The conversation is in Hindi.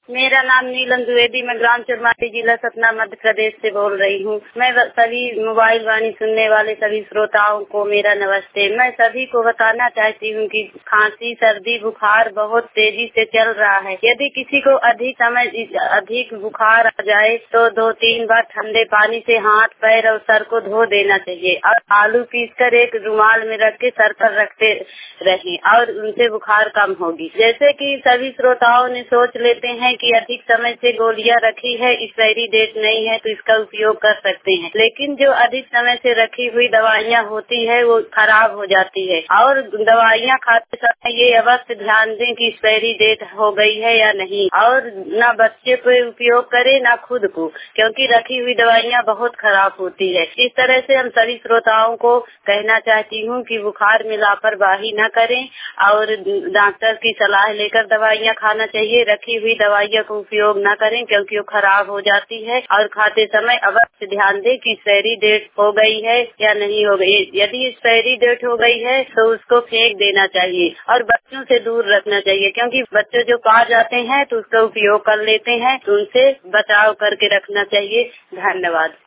मेरा नाम नीलम द्विवेदी, मैं ग्राम चुरमाटी, जिला सतना, मध्य प्रदेश से बोल रही हूँ। मैं सभी मोबाइल वाणी सुनने वाले सभी श्रोताओं को मेरा नमस्ते। मैं सभी को बताना चाहती हूँ कि खांसी, सर्दी, बुखार बहुत तेजी से चल रहा है। यदि किसी को अधिक बुखार आ जाए तो 2-3 बार ठंडे पानी से हाथ, पैर और सर को धो देना चाहिए और आलू पीसकर एक रुमाल में रख के सर पर रखते रहें और उनसे बुखार कम होगी। जैसे कि सभी श्रोताओं ने सोच लेते हैं कि अधिक समय से गोलियां रखी है, एक्सपायरी डेट नहीं है तो इसका उपयोग कर सकते हैं, लेकिन जो अधिक समय से रखी हुई दवाइयां होती है वो खराब हो जाती है। और दवाइयां खाते समय ये अवश्य ध्यान दें कि एक्सपायरी डेट हो गई है या नहीं, और न बच्चे को उपयोग करे न खुद को, क्योंकि रखी हुई दवाइयां बहुत खराब होती है। इस तरह से हम सभी श्रोताओं को कहना चाहती हूँ कि बुखार में लापरवाही न करें और डॉक्टर की सलाह लेकर दवाइयाँ खाना चाहिए। रखी हुई दवाइयों का उपयोग न करें क्योंकि वो खराब हो जाती है, और खाते समय अवश्य ध्यान दें कि एक्सपायरी डेट हो गई है या नहीं हो गई। यदि एक्सपायरी डेट हो गई है तो उसको फेंक देना चाहिए और बच्चों से दूर रखना चाहिए, क्योंकि बच्चे जो पा जाते हैं तो उसका उपयोग कर लेते हैं, तो उनसे बचाव करके रखना चाहिए। धन्यवाद।